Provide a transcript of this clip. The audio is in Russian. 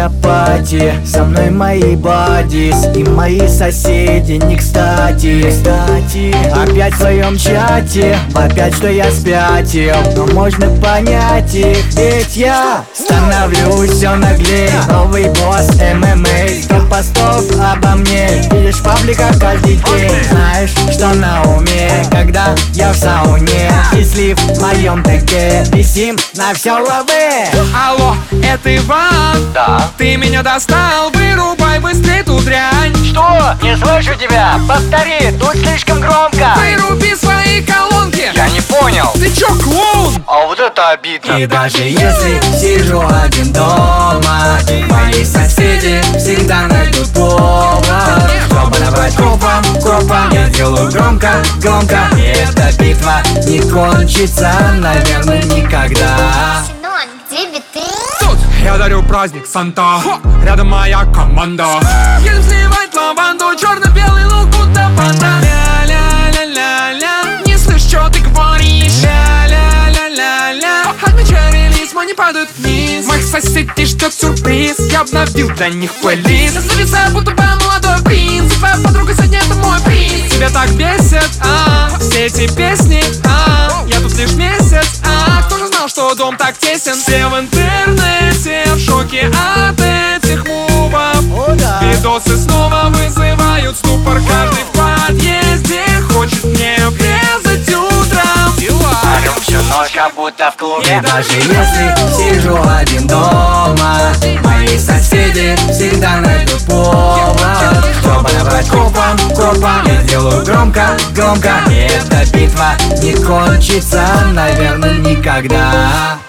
моя пати, со мной мои бадис и мои соседи не кстати. Опять в своем чате вопят, что я спятил, но можно понять их, ведь я становлюсь все наглее. Новый босс ММА, 100 постов обо мне видишь в пабликах каждый день. Знаешь, что на уме, когда я в сауне, и слив в моем ТК, висим на все лавы. Алло, это Иван? Да. Ты меня достал, вырубай быстрее ту дрянь. Что? Не слышу тебя. Повтори, тут слишком громко. Выруби свои колонки. Я не понял. Ты чё, клоун? А вот это обидно. И даже если сижу один дома, мои соседи всегда найдут повод, чтобы набрать копом. Я делаю громко, и эта битва не кончится, наверное, никогда. Синон, где биты? Тут я дарю праздник Санта. Рядом моя команда. Едем сливать лаванду, черно-белый лук, будто банда. Ля-ля-ля-ля-ля. Не слышь, что ты говоришь. Ля-ля-ля-ля-ля. Отмечай релиз, монey падают вниз. Моих соседей ждет сюрприз. Я обновил для них плейлист. Зависаю, будто бы молодой принц. Твоя подруга сегодня это мой принц. Тебя так бесит, все эти песни, я тут лишь месяц, кто же знал, что дом так тесен? Все в интернете в шоке от этих мувов. Видосы снова вызывают ступор. Каждый в подъезде хочет мне врезать утром. Орем всю ночь, как будто в клубе. И даже если сижу один дома, мои соседи всегда найдут повод, чтобы набрать копом. Я делаю громко, и эта битва не кончится, наверное, никогда.